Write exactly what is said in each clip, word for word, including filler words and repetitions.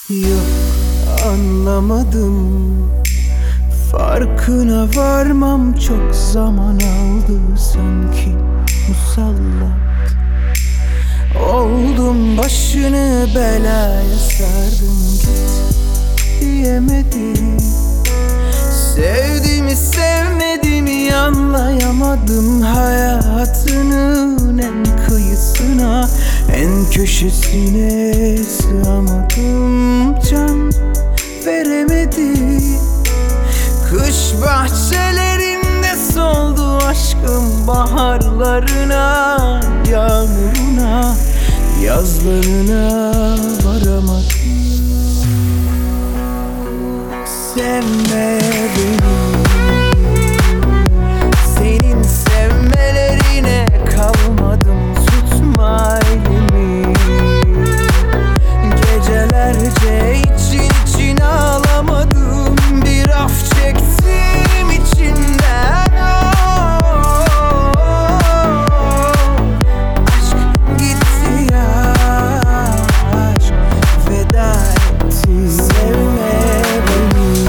Yok, anlamadım. Farkına varmam çok zaman aldı sanki. Musallat oldum, başını belaya sardım. Git diyemedim. Sevdiğimi sevmediğimi anlayamadım. Hayatının en kıyısına, en köşesine sığamadım. Can veremedim. Kış bahçelerinde soldu aşkım, baharlarına, yağmuruna, yazlarına varamadım. Sevme beni, senin sevmelerine kalmadım. Tutma elimi, gecelerce için için ağlamadım. Bir af çektim içinden. Aşk gitti ya, aşk veda etti. Sevme beni,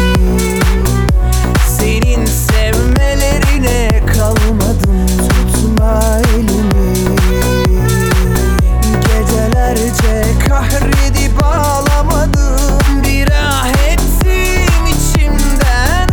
senin sevmelerine kalmadım. Tutma elimi, gecelerce kahredip ağlamadım. Bir ah ettim içimden.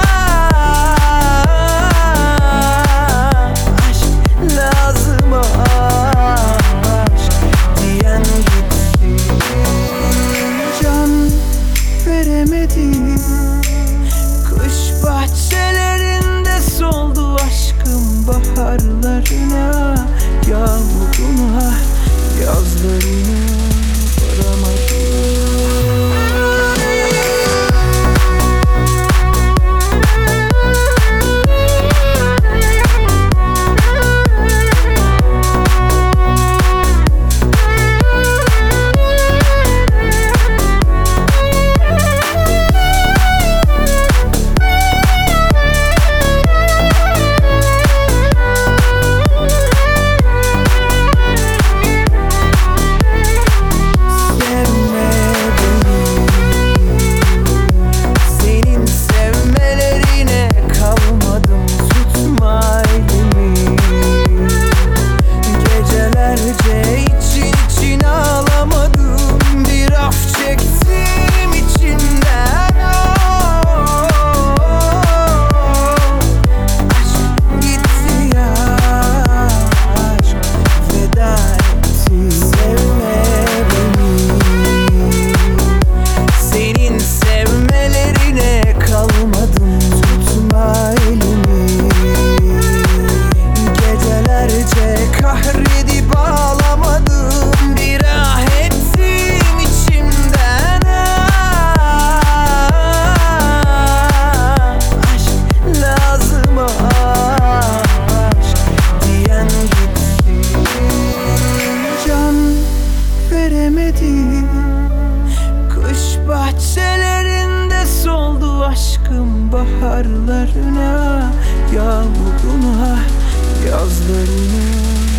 Aşk lazım, aşk diyen gitti. Can veremedim. Kış bahçelerinde soldu aşkım, baharlarına, yağmuruna, yazlarına varamadım. Kahredip ağlamadım. Bir ah ettim içimden. Aşk lazım, aşk diyen gitti. Can veremedim. Kış bahçelerinde soldu aşkım, baharlarına, yağmuruna, yazlarına